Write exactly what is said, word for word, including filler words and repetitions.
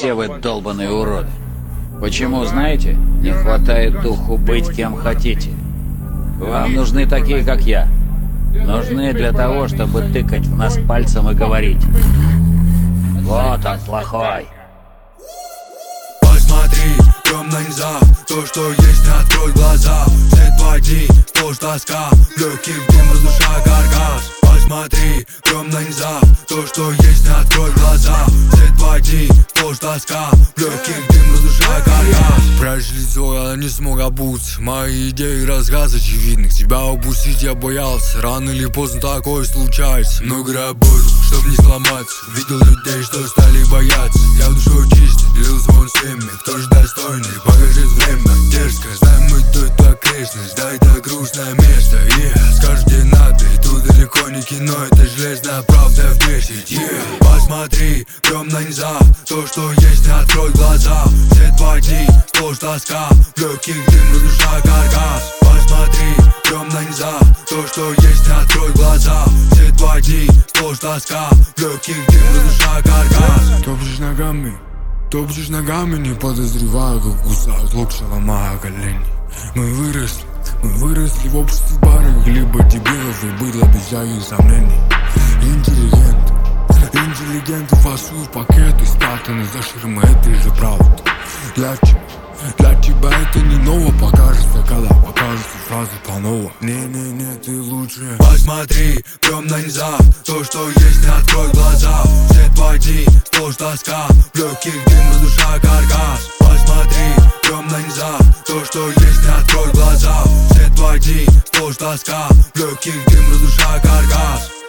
все вы долбаные уроды. Почему, знаете? Не хватает духу быть кем хотите. Вам нужны такие, как я. Нужны для того, чтобы тыкать в нас пальцем и говорить: вот он плохой. Посмотри, темно нельзя, то, что есть, не открой глаза. Свет води, сплошь тоска, в легких дым разрушая каркас. Посмотри, темно нельзя, то, что есть, не открой глаза. Свет води, сплошь тоска, в легких дым разрушая каркас. Прячь лицо, я не смог обуться. Мои идеи рассказ очевидных. Тебя упустить я боялся. Рано или поздно такое случается. Много работал, чтоб не сломаться. Видел людей, что стали бояться. Я в душу чистый, делился вон всеми. Кто же достойный, покажет время. Дерзко, знаем мы тут окрестность. Да, это грустное место, yeah. Скажешь, где надо, и тут далеко не кино. Это железная правда в десять, yeah. Посмотри, темно нельзя, то, что есть, не открой глаза. Свет води, сплошь тоска, в легких дым разрушая каркас. Посмотри, темно нельзя, то, что есть, не открой глаза. Свет води, сплошь тоска, в легких дым разрушая каркас. Топчешь ногами, топчешь ногами, не подозреваю, как кусают локти, ломая колени. Мы выросли, мы выросли в обществе барых, либо дебилов и быдла без всяких сомнений. Интеллигент, интеллигенты фасуют пакеты, спрятаны за ширмы, это же правда. Для тебя, для тебя это не ново покажется, когда покажутся фразы по-новому. Не-не-не, ты лучше. Посмотри, темно нельзя, то, что есть, не открой глаза. Свет води, сплошь тоска, в легких дым разрушая каркас. Посмотри, темно нельзя, то, что есть, не открой глаза. Свет води, сплошь тоска, в легких дым разрушая каркас.